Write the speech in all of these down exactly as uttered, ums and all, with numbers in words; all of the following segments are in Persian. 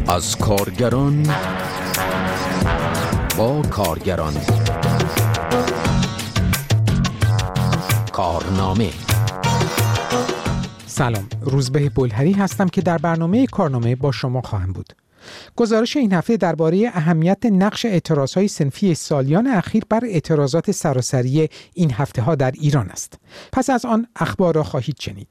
از کارگران با کارگران. کارنامه. سلام، روزبه بلهری هستم که در برنامه کارنامه با شما خواهم بود. گزارش این هفته درباره اهمیت نقش اعتراضهای صنفی سالیان اخیر بر اعتراضات سراسری این هفته ها در ایران است. پس از آن اخبار را خواهید شنید.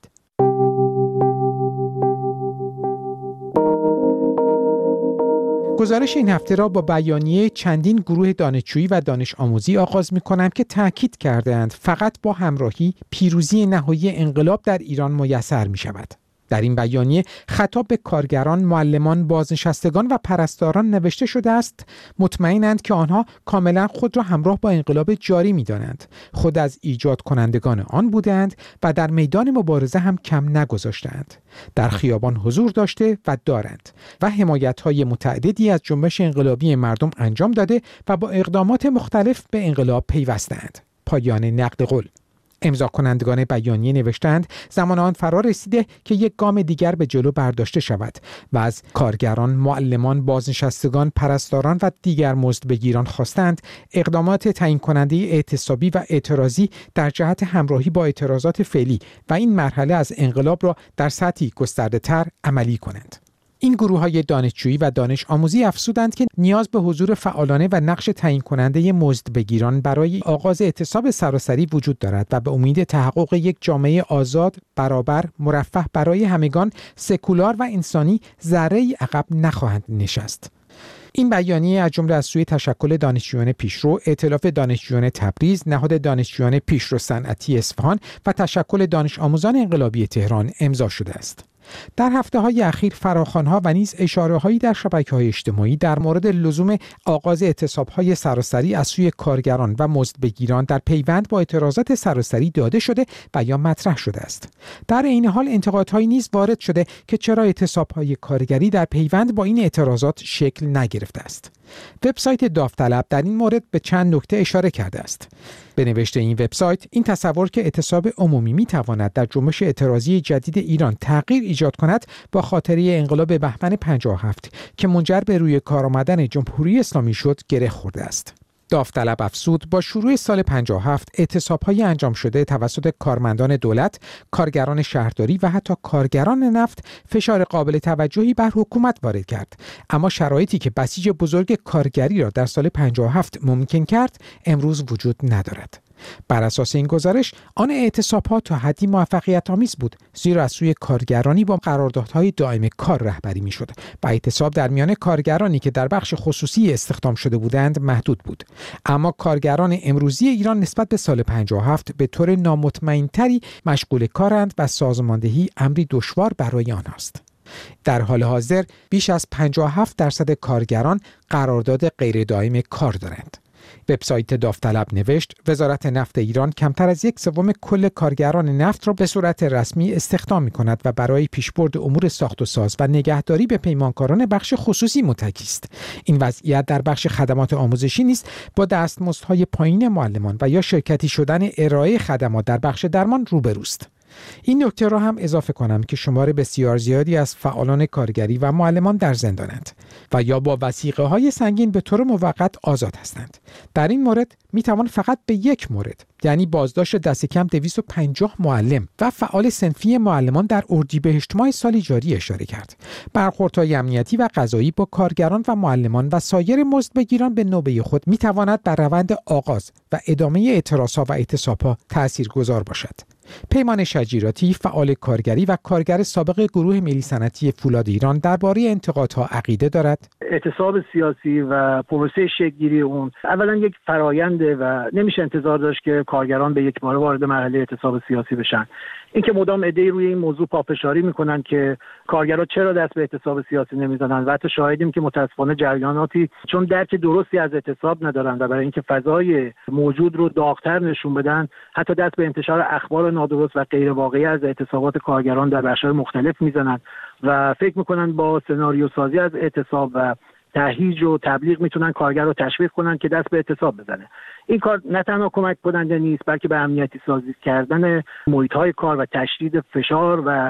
گزارش این هفته را با بیانیه چندین گروه دانشجویی و دانش آموزی آغاز می‌کنم که تأکید کرده‌اند فقط با همراهی پیروزی نهایی انقلاب در ایران میسر می‌شود. در این بیانیه خطاب به کارگران، معلمان، بازنشستگان و پرستاران نوشته شده است مطمئنند که آنها کاملا خود را همراه با انقلاب جاری می‌دانند، خود از ایجاد کنندگان آن بودند و در میدان مبارزه هم کم نگذاشتند. در خیابان حضور داشته و دارند و حمایت‌های متعددی از جنبش انقلابی مردم انجام داده و با اقدامات مختلف به انقلاب پیوستند. پایان نقد قول. امضا کنندگان بیانیه نوشتند زمان آن فرا رسیده که یک گام دیگر به جلو برداشته شود و از کارگران، معلمان، بازنشستگان، پرستاران و دیگر مزدبگیران خواستند اقدامات تعیین کننده اعتصابی و اعتراضی در جهت همراهی با اعتراضات فعلی و این مرحله از انقلاب را در سطحی گسترده‌تر عملی کنند. این گروه‌های دانشجویی و دانش آموزی افزودند که نیاز به حضور فعالانه و نقش تعیین کننده مزدبگیران برای آغاز اعتصاب سراسری وجود دارد و به امید تحقق یک جامعه آزاد، برابر، مرفه برای همگان، سکولار و انسانی ذره‌ای عقب نخواهند نشست. این بیانیه از جمله از سوی تشکل دانشجویان پیشرو، ائتلاف دانشجویان تبریز، نهاد دانشجویان پیشرو صنعتی اصفهان و تشکل دانش آموزان انقلابی تهران امضا شده است. در هفته‌های اخیر فراخوان‌ها و نیز اشاره‌هایی در شبکه‌های اجتماعی در مورد لزوم آغاز اعتصاب‌های سراسری از سوی کارگران و مزدبگیران در پیوند با اعتراضات سراسری داده شده و یا مطرح شده است. در این حال انتقادهایی نیز وارد شده که چرا اعتصاب‌های کارگری در پیوند با این اعتراضات شکل نگرفته است. وبسایت داوطلب در این مورد به چند نکته اشاره کرده است. به نوشته این وبسایت، این تصور که اعتصاب عمومی می‌تواند در جنبش اعتراضی جدید ایران تغییر ایجاد کند با خاطره انقلاب بهمن پنجاه و هفت که منجر به روی کار آمدن جمهوری اسلامی شد گره خورده است. داوطلب افزود با شروع سال پنجاه و هفت اعتصاب‌های انجام شده توسط کارمندان دولت، کارگران شهرداری و حتی کارگران نفت فشار قابل توجهی بر حکومت وارد کرد، اما شرایطی که بسیج بزرگ کارگری را در سال پنجاه و هفت ممکن کرد امروز وجود ندارد. بر اساس این گزارش آن اعتصاب‌ها تا حدی موفقیت آمیز بود، زیرا از سوی کارگرانی با قراردادهای دائم کار رهبری می‌شد و اعتصاب در میان کارگرانی که در بخش خصوصی استخدام شده بودند محدود بود. اما کارگران امروزی ایران نسبت به سال پنجاه و هفت به طور نامطمئن‌تری مشغول کارند و سازماندهی امری دشوار برای آنهاست. در حال حاضر بیش از پنجاه و هفت درصد کارگران قرارداد غیر دائم کار دارند. وبسایت داوطلب نوشت وزارت نفت ایران کمتر از یک سوم کل کارگران نفت را به صورت رسمی استخدام می‌کند و برای پیشبرد امور ساخت و ساز و نگهداری به پیمانکاران بخش خصوصی متکی است. این وضعیت در بخش خدمات آموزشی نیز با دستمزدهای پایین معلمان و یا شرکتی شدن ارائه خدمات در بخش درمان روبروست. این نکته را هم اضافه کنم که شمار بسیار زیادی از فعالان کارگری و معلمان در زندانند و یا با وثیقه‌های سنگین به طور موقت آزاد هستند. در این مورد میتوان فقط به یک مورد، یعنی بازداشت دست کم دویست و پنجاه معلم و فعال صنفی معلمان در اردیبهشت ماه سال جاری اشاره کرد. برخوردهای امنیتی و قضایی با کارگران و معلمان و سایر مزدبگیران به نوبه خود میتواند بر روند آغاز و ادامه اعتراضها و اعتصابها تاثیرگذار باشد. پیمان شجیراتی، فعال کارگری و کارگر سابق گروه ملی صنعتی فولاد ایران درباره انتقادها عقیده دارد. اعتصاب سیاسی و پروسه شکل‌گیری اون اولا یک فراینده و نمیشه انتظار داشت که کارگران به یک باره وارد مرحله اعتصاب سیاسی بشن. اینکه مدام عده‌ای روی این موضوع پافشاری میکنن که کارگرها چرا دست به اعتصاب سیاسی نمیزنن و حتی شاهدیم که متاسفانه جریاناتی چون درک درستی از اعتصاب ندارن و برای اینکه فضای موجود رو داغ‌تر نشون بدن حتی دست به انتشار اخبار نادرست و غیر واقعی از اعتصابات کارگران در بخش‌های مختلف میزنن و فکر میکنن با سناریو سازی از اعتصاب و تهییج و تبلیغ میتونن کارگر رو تشویق کنن که دست به اعتصاب بزنه. این کار نه تنها کمک کننده نیست بلکه به امنیتی سازی کردن محیط‌های کار و تشدید فشار و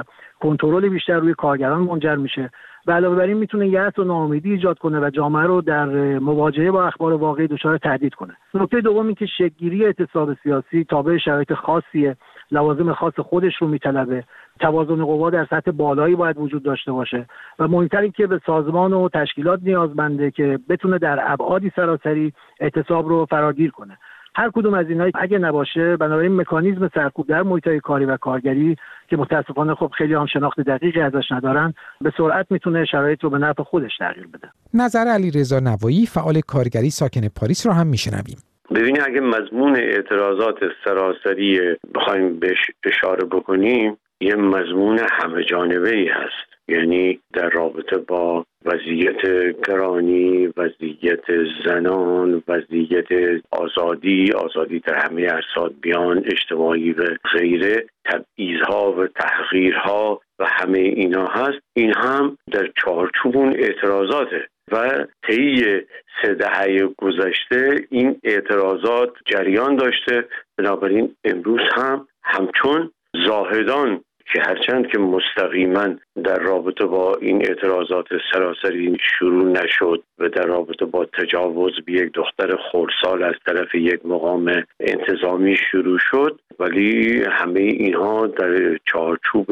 کنترل بیشتر روی کارگران منجر میشه و علاوه بر این میتونه یأس و ناامیدی ایجاد کنه و جامعه رو در مواجهه با اخبار واقعی دچار تهدید کنه. نکته دوم این که شکل‌گیری اعتصاب سیاسی تابع شرایط خاصیه، لوازم خاص خودش رو میطلبه، توازن قوا در سطح بالایی باید وجود داشته باشه و مهمتر این که به سازمان و تشکیلات نیازمنده که بتونه در ابعادی سراسری اعتصاب رو فراگیر کنه. هر کدوم از اینها اگه نباشه، بنابراین مکانیزم سرکوب در محیط‌های کاری و کارگری که متاسفانه خب خیلی هم شناخت دقیقی ازش ندارن، به سرعت میتونه شرایط رو به نفع خودش تغییر بده. نظر علیرضا نوایی فعال کارگری ساکن پاریس رو هم میشنویم. ببینید، اگه مضمون اعتراضات سراسری بخوایم بهش اشاره بکنیم، یه مضمون همه جانبه‌ای هست. یعنی در رابطه با وضعیت گرانی، وضعیت زنان، وضعیت آزادی، آزادی در همه ارصاد بیان، اجتماعی و غیره، تبعیض‌ها و تحقیرها و همه اینا هست. این هم در چارچوب اون اعتراضاته و طی سه دهه گذشته این اعتراضات جریان داشته. بنابراین امروز هم همچون زاهدان که هرچند که مستقیما در رابطه با این اعتراضات سراسری شروع نشد و در رابطه با تجاوز به یک دختر خردسال از طرف یک مقام انتظامی شروع شد، ولی همه اینها در چارچوب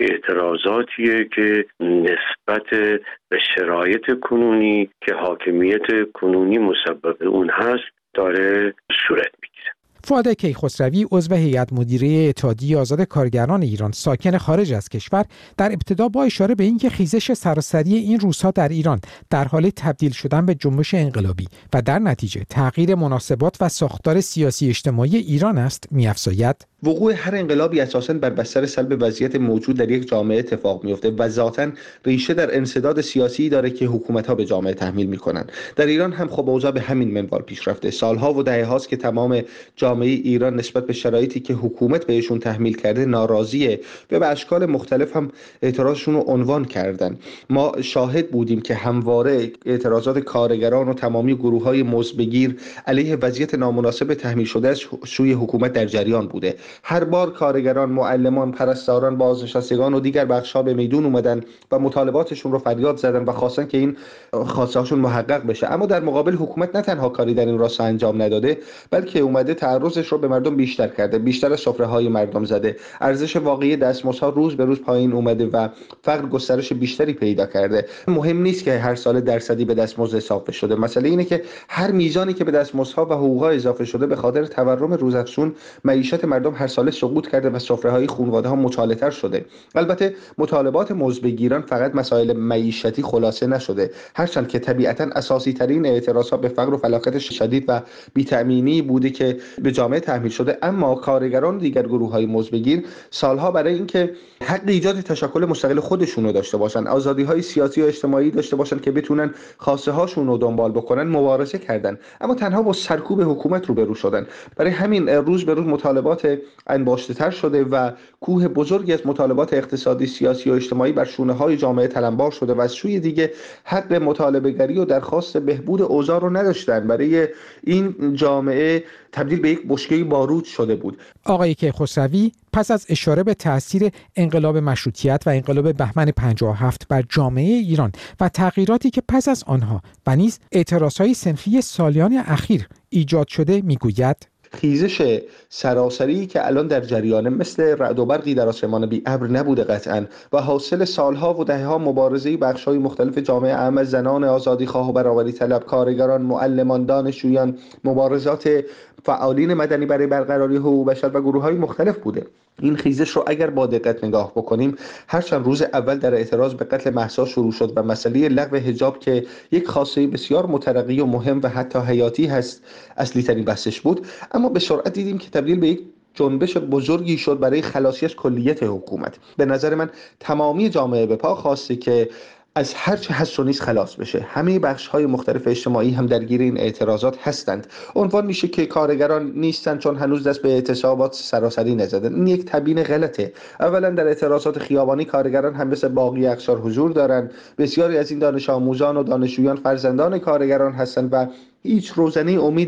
اعتراضاتیه که نسبت به شرایط کنونی که حاکمیت کنونی مسبب اون هست داره صورت میگیره. فؤاد کیخسروی عضو هیئت مدیره اتحادیه آزاد کارگران ایران ساکن خارج از کشور در ابتدا با اشاره به اینکه خیزش سراسری این روزها در ایران در حال تبدیل شدن به جنبش انقلابی و در نتیجه تغییر مناسبات و ساختار سیاسی اجتماعی ایران است، می‌افزاید وقوع هر انقلابی اساساً بر بستر سلب وضعیت موجود در یک جامعه اتفاق میفته و ذاتاً ریشه در انسداد سیاسی داره که حکومت‌ها به جامعه تحمیل می‌کنن. در ایران هم خب اوضاع به همین منوال پیش رفته. سالها و دهه‌هاست که تمام جامعه ایران نسبت به شرایطی که حکومت بهشون تحمیل کرده ناراضیه و به اشکال مختلف هم اعتراضشون رو عنوان کردن. ما شاهد بودیم که همواره اعتراضات کارگران و تمامی گروه‌های مزبگیر علیه وضعیت نامناسب تحمیل شده از سوی حکومت در جریان بوده. هر بار کارگران، معلمان، پرستاران، بازنشستگان و دیگر بخش‌ها به میدون اومدن و مطالباتشون رو فریاد زدن و خواستن که این خواسته‌هاشون محقق بشه. اما در مقابل حکومت نه تنها کاری در این راستا انجام نداده، بلکه اومده تعرضش رو به مردم بیشتر کرده، بیشتر از سفره‌های مردم زده. ارزش واقعی دستمزدها روز به روز پایین اومده و فقر گسترش بیشتری پیدا کرده. مهم نیست که هر سال درصدی به دستمزد اضافه شده. مسئله اینه که هر میزانی که به دستمزدها و حقوق‌ها اضافه شده به خاطر تورم روزافزون معیشت مردم هر ساله سقوط کرده و سفره‌های خانواده‌ها مچاله‌تر شده. البته مطالبات مزبگیران فقط مسائل معیشتی خلاصه نشده، هرچند که طبیعتاً اساسی ترین اعتراضات به فقر و فلاکت شدید و بی‌تأمینی بوده که به جامعه تحمیل شده. اما کارگران و دیگر گروه‌های مزبگیر سالها برای اینکه حق ایجاد تشکل مستقل خودشون رو داشته باشن، آزادی‌های سیاسی و اجتماعی داشته باشن که بتونن خواسته هاشون رو دنبال بکنن، مبارزه کردن، اما تنها با سرکوب حکومت روبرو شدن. برای همین روز به روز مطالبات انباشته‌تر شده و کوه بزرگی از مطالبات اقتصادی، سیاسی و اجتماعی بر شونه‌های جامعه تلمبار شده و از سوی دیگه حق مطالبه‌گری و درخواست بهبود اوضاع رو نداشتن. برای این جامعه تبدیل به یک بشکه بارود شده بود. آقای کیخسروی پس از اشاره به تأثیر انقلاب مشروطیت و انقلاب بهمن پنجاه و هفت بر جامعه ایران و تغییراتی که پس از آنها و نیز اعتراضهای صنفی سالیان اخیر ایجاد شده میگوید خیزش سراسری که الان در جریانه مثل رعد و برقی در آسمان بی ابر نبوده قطعاً و حاصل سالها و دهه‌ها مبارزه بخش‌های مختلف جامعه، اعم زنان آزادیخواه و برابری طلب، کارگران، معلمان، دانشجویان، مبارزات فعالین مدنی برای برقراری حقوق بشر و گروه‌های مختلف بوده. این خیزش رو اگر با دقت نگاه بکنیم، هرچند روز اول در اعتراض به قتل مهسا شروع شد و مسئله لغو حجاب که یک خواسته بسیار مترقی و مهم و حتی حیاتی هست اصلی ترین بحثش بود، اما به سرعت دیدیم که تبدیل به یک جنبش بزرگی شد برای خلاصی از کلیت حکومت. به نظر من تمامی جامعه به پا خواسته که از هر چه هست و نیست خلاص بشه. همه بخش‌های مختلف اجتماعی هم درگیر این اعتراضات هستند. عنوان میشه که کارگران نیستن چون هنوز دست به اعتصابات سراسری نزدن. این یک تبیین غلطه. اولا در اعتراضات خیابانی کارگران هم مثل باقی اقشار حضور دارن. بسیاری از این دانش آموزان و دانشجویان فرزندان کارگران هستند و هیچ روزنه امیدی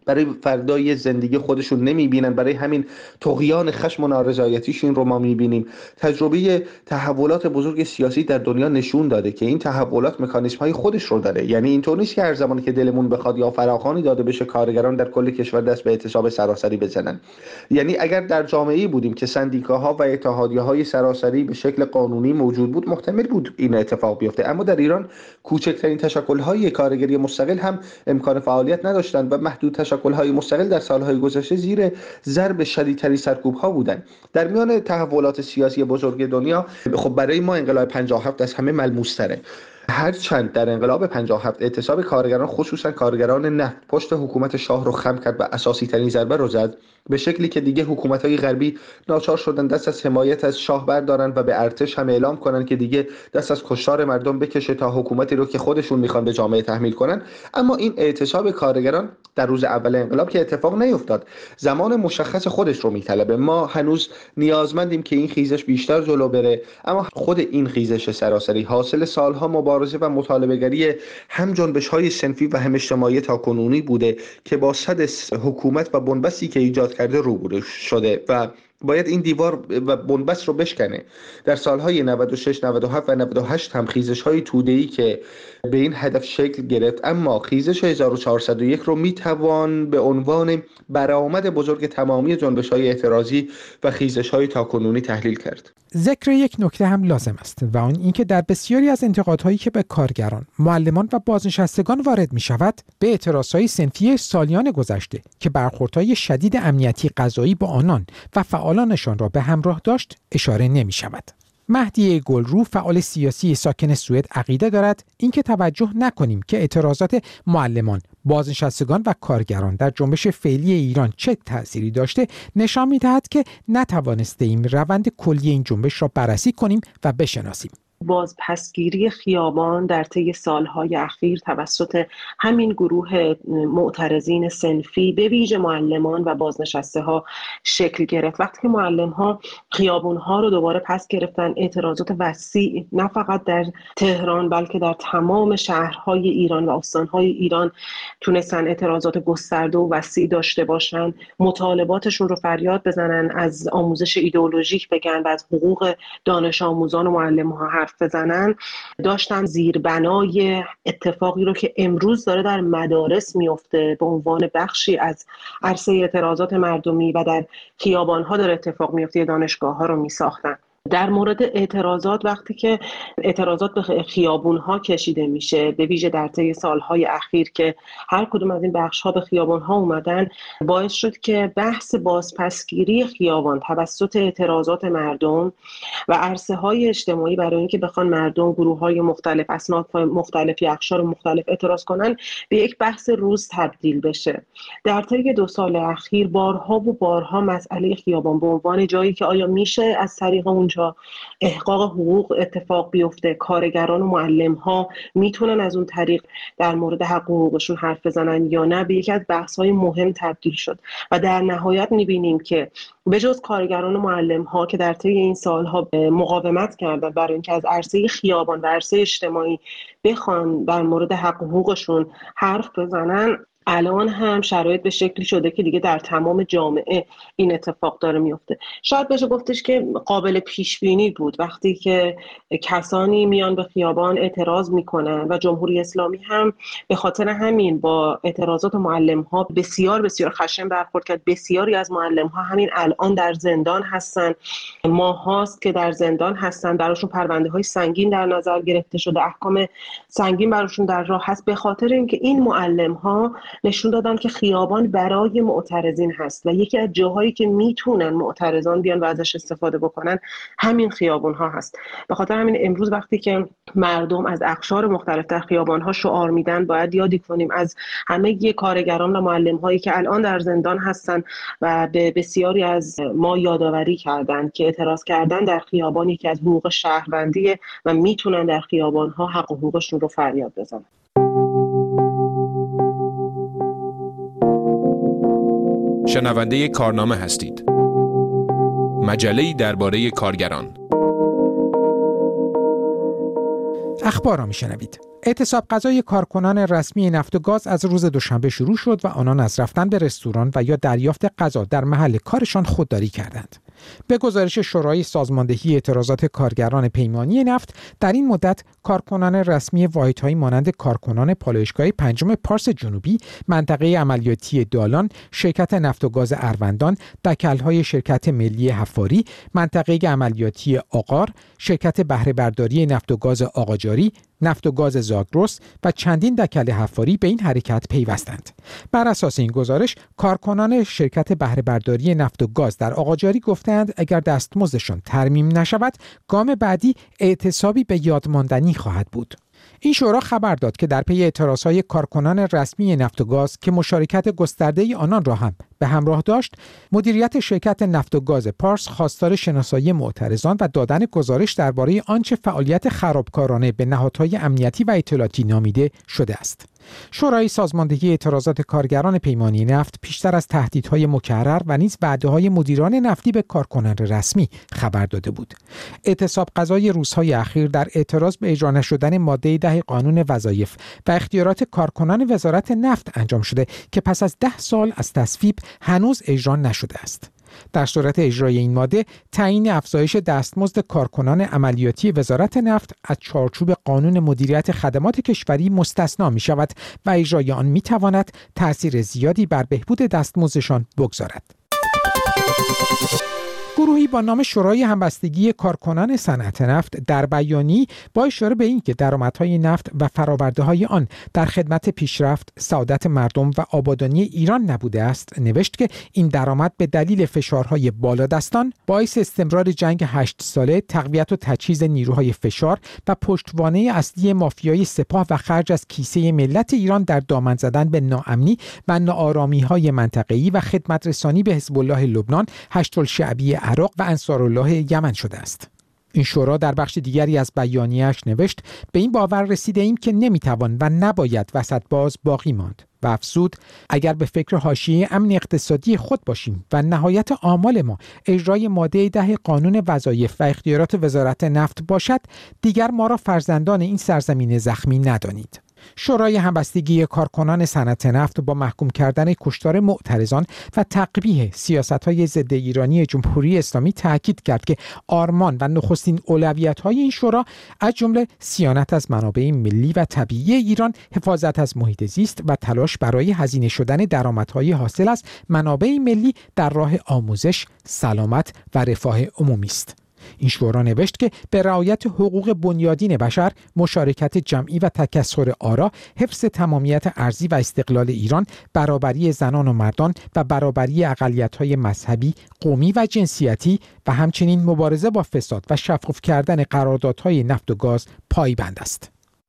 برای فردای زندگی خودشون نمیبینن. برای همین طغیان خشم و نارضایتیشون رو ما میبینیم. تجربه تحولات بزرگ سیاسی در دنیا نشون داده که این تحولات مکانیزم های خودش رو داره. یعنی اینطور نیست که هر زمانی که دلمون بخواد یا فراخوانی داده بشه کارگران در کل کشور دست به اعتصاب سراسری بزنن. یعنی اگر در جامعه‌ای بودیم که سندیکاها و اتحادیه‌های سراسری به شکل قانونی موجود بود، محتمل بود این اتفاق بیفته. اما در ایران کوچکترین تشکل‌های کارگری مستقل هم امکان فعالیت نداشتند و محدود تشکل‌های مستقل در سال‌های گذشته زیر ضرب شدیدترین سرکوب‌ها بودند. در میان تحولات سیاسی بزرگ دنیا خب برای ما انقلاب پنجاه و هفت از همه ملموس‌تره. هرچند در انقلاب پنجاه و هفت اعتصاب کارگران، خصوصا کارگران نفت، پشت حکومت شاه رو خم کرد و اساسی ترین ضربه رو زد، به شکلی که دیگه حکومت‌های غربی ناچار شدن دست از حمایت از شاه بردارن و به ارتش هم اعلام کنن که دیگه دست از کشتار مردم بکشه تا حکومتی رو که خودشون میخوان به جامعه تحمیل کنن. اما این اعتصاب کارگران در روز اول انقلاب که اتفاق نیفتاد، زمان مشخص خودش رو میطلبه. ما هنوز نیازمندیم که این خیزش بیشتر جلو بره، اما خود این خیزش سراسری حاصل سالها مبارزه و مطالبه‌گری هم جنبش‌های صنفی و هم اجتماعی تاکنونی بوده که با صد حکومت و بنبستی که ایجاد کرده روبرو شده و باید این دیوار و بنبست رو بشکنه. در سالهای نود و شش، نود و هفت و نود و هشت هم خیزش‌های توده‌ای که به این هدف شکل گرفت، اما خیزش هزار و چهارصد و یک رو میتوان به عنوان برآمد بزرگ تمامی جنبش‌های اعتراضی و خیزش‌های تاکنونی تحلیل کرد. ذکر یک نکته هم لازم است و آن اینکه در بسیاری از انتقادهایی که به کارگران، معلمان و بازنشستگان وارد می‌شود، به اعتراضهای صنفی سالیان گذشته که برخوردهای شدید امنیتی قضایی با آنان و فعالانشان را به همراه داشت اشاره نمی‌شود. مهدی گلرو، فعال سیاسی ساکن سوئد، عقیده دارد اینکه توجه نکنیم که اعتراضات معلمان، بازنشستگان و کارگران در جنبش فعلی ایران چه تأثیری داشته نشان می‌دهد که نتوانستیم روند کلی این جنبش را بررسی کنیم و بشناسیم. بازپسگیری خیابان در طی سالهای اخیر توسط همین گروه معترضین صنفی به ویژه معلمان و بازنشسته ها شکل گرفت. وقتی که معلم ها خیابون ها رو دوباره پس گرفتن، اعتراضات وسیع نه فقط در تهران بلکه در تمام شهرهای ایران و استانهای ایران تونستن اعتراضات گسترده و وسیع داشته باشن، مطالباتشون رو فریاد بزنن، از آموزش ایدئولوژیک بگن و از حقوق دانش آموزان و معلم ها حرف بزنن، داشتن زیربنای اتفاقی رو که امروز داره در مدارس میفته به عنوان بخشی از عرصه اعتراضات مردمی و در خیابان‌ها داره اتفاق میفته، دانشگاه‌ها رو میساختن. در مورد اعتراضات، وقتی که اعتراضات به خیابون‌ها کشیده میشه، به ویژه در طی سالهای اخیر که هر کدوم از این بخش‌ها به خیابان‌ها اومدن، باعث شد که بحث بازپسگیری خیابان توسط اعتراضات مردم و عرصه‌های اجتماعی برای اینکه بخوان مردم، گروه‌های مختلف، اصناف مختلفی، اقشار مختلف اعتراض کنن، به یک بحث روز تبدیل بشه. در طی دو سال اخیر بارها و بارها مسئله خیابان به عنوان جایی که آیا میشه از طریق اونجا احقاق حقوق اتفاق بیفته، کارگران و معلم ها میتونن از اون طریق در مورد حق حقوقشون حرف بزنن یا نه، به یکی از بحث های مهم تبدیل شد و در نهایت میبینیم که به جز کارگران و معلم ها که در طی این سالها مقاومت کردن برای اینکه از عرصه خیابان و عرصه اجتماعی بخوان در مورد حق حقوقشون حرف بزنن، الان هم شرایط به شکلی شده که دیگه در تمام جامعه این اتفاق داره میفته. شاید بشه گفتش که قابل پیش بینی بود وقتی که کسانی میان به خیابان اعتراض میکنن و جمهوری اسلامی هم به خاطر همین با اعتراضات معلم ها بسیار بسیار خشن برخورد کرد. بسیاری از معلم ها همین الان در زندان هستن، ماه هاست که در زندان هستن، براشون پرونده های سنگین در نظر گرفته شده، احکام سنگین براشون در راه هست، به خاطر اینکه این معلم ها نشون دادن که خیابان برای معترضین هست و یکی از جاهایی که میتونن معترضان بیان و ازش استفاده بکنن همین خیابان ها هست. به خاطر همین امروز وقتی که مردم از اقشار مختلف در خیابان ها شعار میدن، باید یادی کنیم از همه کارگران و معلم هایی که الان در زندان هستن و به بسیاری از ما یادآوری کردن که اعتراض کردن در خیابان یکی از حقوق شهروندیه و میتونن در خیابان ها حق و حقوقشون رو فریاد بزنن. شنونده کارنامه هستید. مجله‌ای درباره کارگران. اخبار را میشنوید. اعتصاب غذای کارکنان رسمی نفت و گاز از روز دوشنبه شروع شد و آنان از رفتن به رستوران و یا دریافت غذا در محل کارشان خودداری کردند. به گزارش شورای سازماندهی اعتراضات کارگران پیمانی نفت، در این مدت کارکنان رسمی واحدهایی مانند کارکنان پالایشگاه پنجم پارس جنوبی، منطقه عملیاتی دالان، شرکت نفت و گاز اروندان، دکل‌های شرکت ملی حفاری، منطقه عملیاتی آقار، شرکت بهره برداری نفت و گاز آقاجاری، نفت و گاز زاگرس و چندین دکل حفاری به این حرکت پیوستند. بر اساس این گزارش، کارکنان شرکت بهره برداری نفت و گاز در آقاجاری گفتند اگر دستمزدشان ترمیم نشود، گام بعدی اعتصابی به یاد ماندنی خواهد بود. این شورا خبر داد که در پی اعتراضهای کارکنان رسمی نفت و گاز که مشارکت گسترده آنان را هم به همراه داشت، مدیریت شرکت نفت و گاز پارس خواستار شناسایی معترضان و دادن گزارش درباره آنچه فعالیت خرابکارانه به نهادهای امنیتی و اطلاعاتی نامیده شده است. شورای سازماندهی اعتراضات کارگران پیمانی نفت پیشتر از تهدیدهای مکرر و نیز وعده‌های مدیران نفتی به کارکنان رسمی خبر داده بود. اعتصاب غذای روزهای اخیر در اعتراض به اجرا نشدن ماده ده قانون وظایف و اختیارات کارکنان وزارت نفت انجام شده که پس از ده سال از تصویب هنوز اجرا نشده است. در صورت اجرای این ماده، تعیین افزایش دستمزد کارکنان عملیاتی وزارت نفت از چارچوب قانون مدیریت خدمات کشوری مستثنا می شود و اجرای آن می تواند تأثیر زیادی بر بهبود دستمزدشان بگذارد. گروهی با نام شورای همبستگی کارکنان صنعت نفت در بیانیه‌ای با اشاره به اینکه درآمدهای نفت و فرآورده‌های آن در خدمت پیشرفت، سعادت مردم و آبادانی ایران نبوده است، نوشت که این درآمد به دلیل فشارهای بالادستان باعث استمرار جنگ هشت ساله، تقویت و تجهیز نیروهای فشار و پشتوانه اصلی مافیای سپاه و خرج از کیسه ملت ایران در دامن زدن به ناامنی و ناآرامی‌های منطقه‌ای و خدمت رسانی به حزب الله لبنان، هشت الشعبی عراق و انصارالله یمن شده است. این شورا در بخش دیگری از بیانیه‌اش نوشت به این باور رسیده ایم که نمیتوان و نباید وسط باز باقی ماند و افزود اگر به فکر حاشیه امن اقتصادی خود باشیم و نهایت آمال ما اجرای ماده ده قانون وظایف و اختیارات وزارت نفت باشد، دیگر ما را فرزندان این سرزمین زخمی ندانید. شورای همبستگی کارکنان صنعت نفت با محکوم کردن کشتار معترضان و تقبیح سیاست‌های ضد ایرانی جمهوری اسلامی تاکید کرد که آرمان و نخستین اولویت‌های این شورا از جمله صیانت از منابع ملی و طبیعی ایران، حفاظت از محیط زیست و تلاش برای هزینه شدن درآمدهای حاصل از منابع ملی در راه آموزش، سلامت و رفاه عمومی است. این شورا نوشت که به رعایت حقوق بنیادین بشر، مشارکت جمعی و تکثر آرا، حفظ تمامیت ارضی و استقلال ایران، برابری زنان و مردان و برابری اقلیت‌های مذهبی، قومی و جنسیتی و همچنین مبارزه با فساد و شفاف کردن قراردادهای نفت و گاز پایبند است.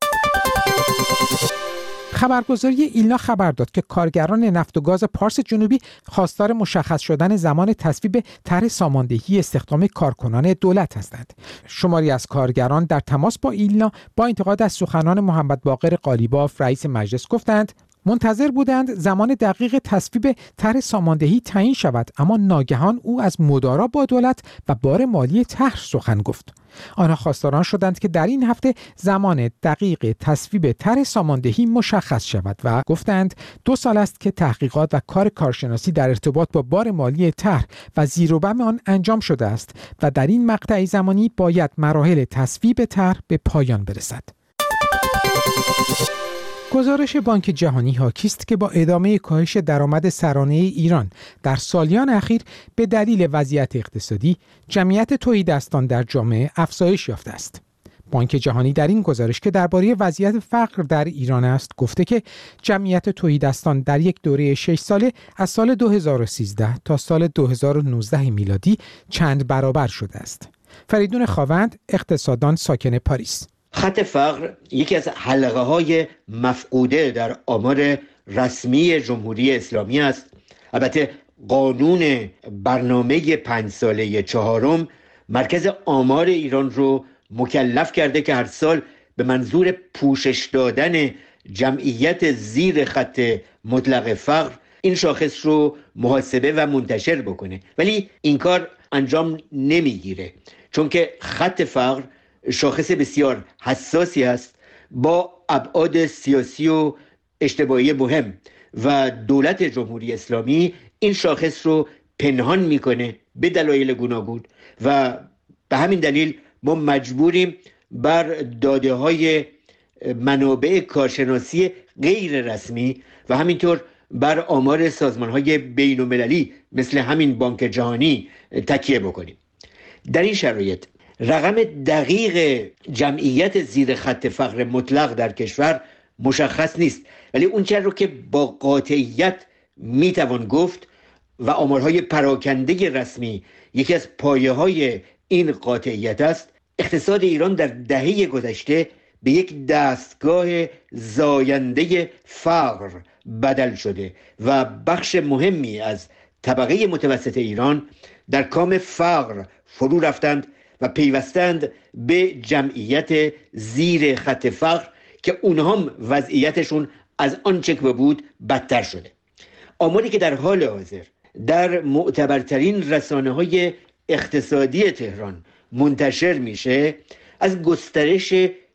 خبرگزاری ایلنا خبر داد که کارگران نفت و گاز پارس جنوبی خواستار مشخص شدن زمان تصویب طرح ساماندهی استخدام کارکنان دولت هستند. شماری از کارگران در تماس با ایلنا با انتقاد از سخنان محمد باقر قالیباف رئیس مجلس گفتند منتظر بودند زمان دقیق تصویب طرح ساماندهی تعیین شود، اما ناگهان او از مدارا با دولت و بار مالی طرح سخن گفت. آنها خواستاران شدند که در این هفته زمان دقیق تصویب طرح ساماندهی مشخص شود و گفتند دو سال است که تحقیقات و کار کارشناسی در ارتباط با بار مالی طرح و زیر و بم آن انجام شده است و در این مقطع زمانی باید مراحل تصویب طرح به پایان برسد. گزارش بانک جهانی حاکی است که با ادامه کاهش درآمد سرانه ایران در سالیان اخیر به دلیل وضعیت اقتصادی، جمعیت تهیدستان در جامعه افزایش یافته است. بانک جهانی در این گزارش که درباره وضعیت فقر در ایران است گفته که جمعیت تهیدستان در یک دوره شش ساله از سال دو هزار و سیزده تا سال دو هزار و نوزده میلادی چند برابر شده است. فریدون خاوند، اقتصاددان ساکن پاریس: خط فقر یکی از حلقه های مفقوده در آمار رسمی جمهوری اسلامی است. البته قانون برنامه پنج ساله چهارم مرکز آمار ایران رو مکلف کرده که هر سال به منظور پوشش دادن جمعیت زیر خط مطلق فقر این شاخص رو محاسبه و منتشر بکنه، ولی این کار انجام نمیگیره چون که خط فقر شاخص بسیار حساسی است با ابعاد سیاسی و اجتماعی مهم و دولت جمهوری اسلامی این شاخص رو پنهان میکنه به دلایل گوناگون و به همین دلیل ما مجبوریم بر داده های منابع کارشناسی غیر رسمی و همینطور بر آمار سازمان های بین المللی مثل همین بانک جهانی تکیه بکنیم. در این شرایط رقم دقیق جمعیت زیر خط فقر مطلق در کشور مشخص نیست، ولی اون چیزی رو که با قاطعیت میتوان گفت و آمارهای پراکنده رسمی یکی از پایه‌های این قاطعیت است، اقتصاد ایران در دهه گذشته به یک دستگاه زاینده فقر بدل شده و بخش مهمی از طبقه متوسط ایران در کام فقر فرو رفتند و پیوستند به جمعیت زیر خط فقر که اونها هم وضعیتشون از آنچه که بود بدتر شده. آماری که در حال حاضر در معتبرترین رسانه‌های اقتصادی تهران منتشر میشه از گسترش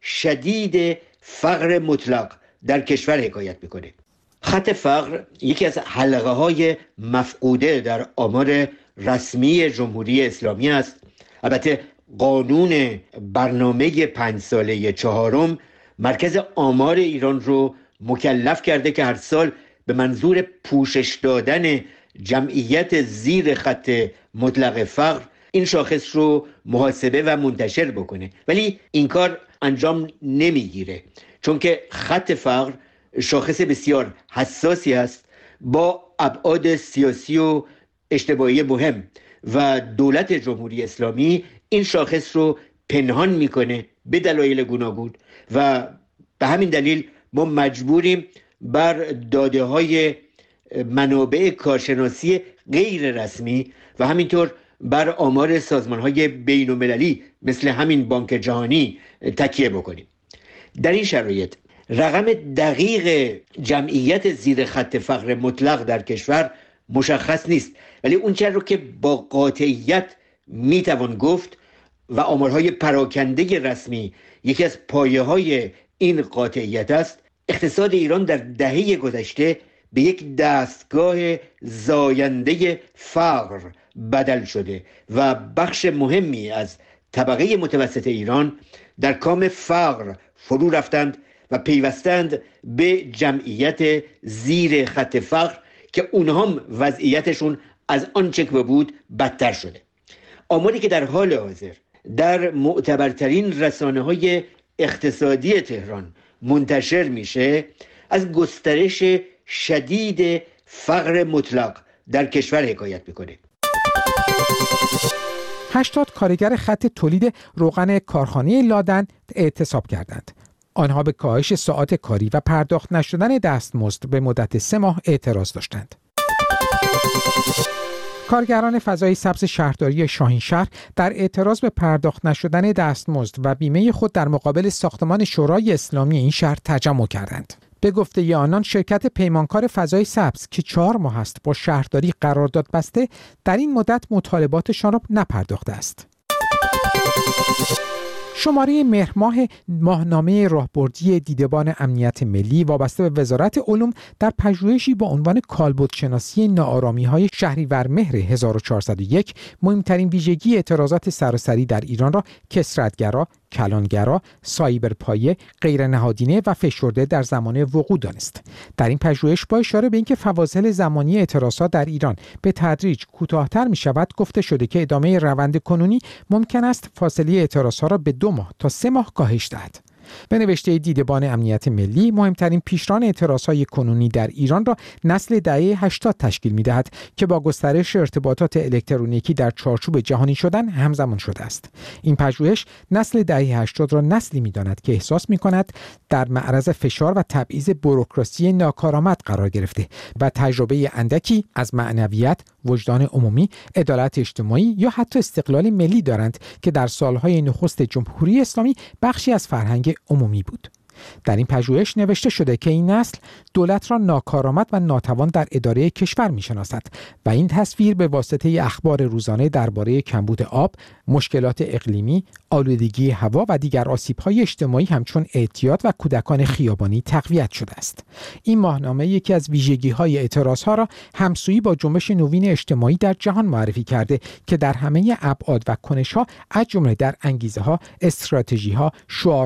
شدید فقر مطلق در کشور حکایت میکنه. خط فقر یکی از حلقه های مفقوده در آمار رسمی جمهوری اسلامی است. البته قانون برنامه پنج ساله چهارم مرکز آمار ایران رو مکلف کرده که هر سال به منظور پوشش دادن جمعیت زیر خط مطلق فقر این شاخص رو محاسبه و منتشر بکنه، ولی این کار انجام نمیگیره چون که خط فقر شاخص بسیار حساسی است با ابعاد سیاسی و اجتماعی مهم و دولت جمهوری اسلامی این شاخص رو پنهان میکنه به دلایل گوناگون و به همین دلیل ما مجبوریم بر داده های منابع کارشناسی غیر رسمی و همینطور بر آمار سازمان های بین المللی مثل همین بانک جهانی تکیه بکنیم. در این شرایط رقم دقیق جمعیت زیر خط فقر مطلق در کشور مشخص نیست، ولی اون چیزی رو که با قاطعیت میتوان گفت و آمارهای پراکنده رسمی یکی از پایه‌های این قاطعیت است، اقتصاد ایران در دهه گذشته به یک دستگاه زاینده فقر بدل شده و بخش مهمی از طبقه متوسط ایران در کام فقر فرو رفتند و پیوستند به جمعیت زیر خط فقر که اونها هم وضعیتشون از آنچه که بود بدتر شده. آماری که در حال حاضر در معتبرترین رسانه‌های اقتصادی تهران منتشر میشه از گسترش شدید فقر مطلق در کشور حکایت میکنه. هشتاد کارگر خط تولید روغن کارخانه لادن اعتصاب کردند. آنها به کاهش ساعات کاری و پرداخت نشدن دستمزد به مدت سه ماه اعتراض داشتند. کارگران فضای سبز شهرداری شاهینشهر در اعتراض به پرداخت نشدن دستمزد و بیمه خود در مقابل ساختمان شورای اسلامی این شهر تجمع کردند. به گفته آنان شرکت پیمانکار فضای سبز که چهار ماه است با شهرداری قرارداد بسته در این مدت مطالباتشان را نپرداخته است. شماره مهر ماه ماهنامه راهبردی دیدبان امنیت ملی وابسته به وزارت علوم در پژوهشی با عنوان کالبدشناسی ناآرامی‌های شهریور مهر هزار و چهارصد و یک مهمترین ویژگی اعتراضات سراسری در ایران را کثرت‌گرا، کلانگرا، سایبرپایه، غیر نهادینه و فشرده در زمان وقوع دانست. در این پژوهش با اشاره به اینکه فواصل زمانی اعتراضات در ایران به تدریج کوتاه‌تر می‌شود گفته شده که ادامه روند کنونی ممکن است فاصله اعتراضات را به دو ماه تا سه ماه کاهش دهد. به نوشته دیدبان امنیت ملی مهمترین پیشران اعتراضهای کنونی در ایران را نسل دهه هشتاد تشکیل می‌دهد که با گسترش ارتباطات الکترونیکی در چارچوب جهانی شدن همزمان شده است. این پژوهش نسل دهه هشتاد را نسلی می‌داند که احساس می‌کند در معرض فشار و تبعیض بوروکراسی ناکارآمد قرار گرفته و تجربه اندکی از معنویت، وجدان عمومی، عدالت اجتماعی یا حتی استقلال ملی دارند که در سالهای نخست جمهوری اسلامی بخشی از فرهنگ عمومی بود. در این پژوهش نوشته شده که این نسل دولت را ناکارآمد و ناتوان در اداره کشور می‌شناسد و این تصویر به واسطه اخبار روزانه درباره کمبود آب، مشکلات اقلیمی، آلودگی هوا و دیگر آسیب‌های اجتماعی همچون اعتیاد و کودکان خیابانی تقویت شده است. این ماهنامه یکی از ویژگی‌های اعتراض‌ها را همسویی با جنبش نوین اجتماعی در جهان معرفی کرده که در همه ابعاد و کنش‌ها از جمله در انگیزه‌ها، استراتژی‌ها، شعار